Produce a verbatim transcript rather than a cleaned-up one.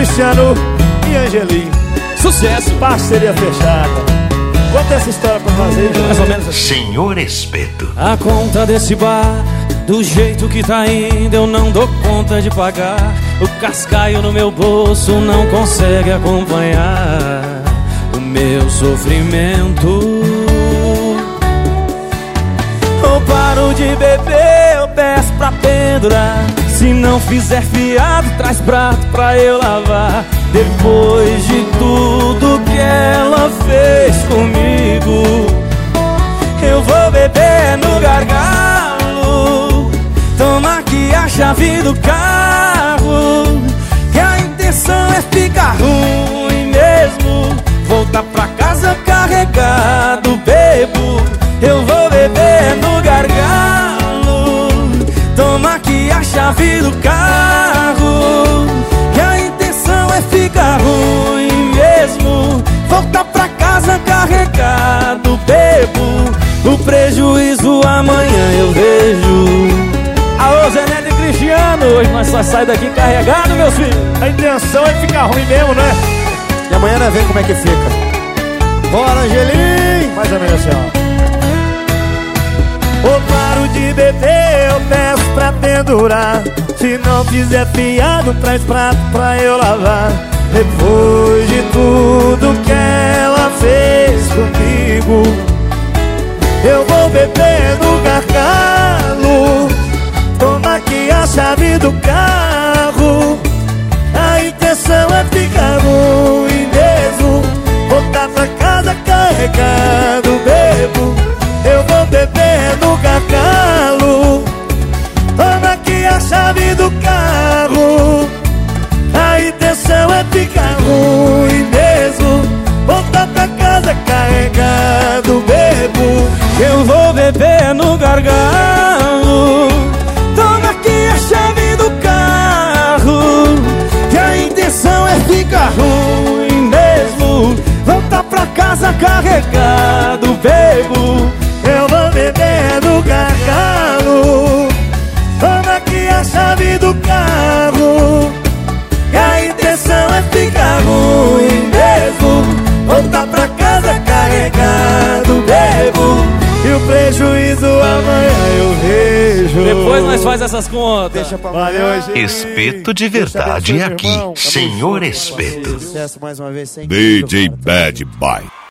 Cristiano e Angelim. Sucesso. Parceria fechada. Conta essa história pra fazer, mais ou menos assim. Senhor Espeto. A conta desse bar, do jeito que tá indo, eu não dou conta de pagar. O cascaio no meu bolso não consegue acompanhar o meu sofrimento. Eu paro de beber, eu peço pra pendurar. Se não fizer fiado, traz prato pra eu lavar. Depois de tudo que ela fez comigo, eu vou beber no gargalo. Toma aqui a chave do carro, que a intenção é ficar ruim mesmo. Voltar pra casa carregado, bebo. Eu vou beber no gargalo. Toma aqui a chave do carro, que a intenção é ficar ruim mesmo. Voltar pra casa carregado, bebo. O prejuízo amanhã eu vejo. Aô, Zé Neto e Cristiano, hoje nós só sai daqui carregado, meus filhos. A intenção é ficar ruim mesmo, né? E amanhã nós vemos como é que fica. Bora, Angelim! Mais ou menos assim, ó. Eu paro de beber, eu peço pra pendurar. Se não fizer fiado, traz prato pra eu lavar. Depois de tudo que ela fez comigo, eu vou beber no gargalo. Toma aqui a chave do carro, a intenção é ficar ruim mesmo. Voltar pra casa carregado, bebo. Eu vou beber no gargalo. Toma aqui a chave do carro, a intenção é ficar ruim mesmo. Voltar pra casa carregado, bebo. Eu vou beber no gargalo. Toma aqui a chave do carro, que a intenção é ficar ruim mesmo. Voltar pra casa carregado, bebo. Eu vou beber no gargalo. Toma aqui a chave do carro, que a intenção é ficar ruim mesmo. Voltar pra casa carregado, bebo. E o prejuízo amanhã eu vejo. Depois nós faz essas contas. Deixa pra Valeu, gente. Espeto de verdade é aqui. Senhor Espeto. Sucesso mais uma vez. Sem D J Bad Boy.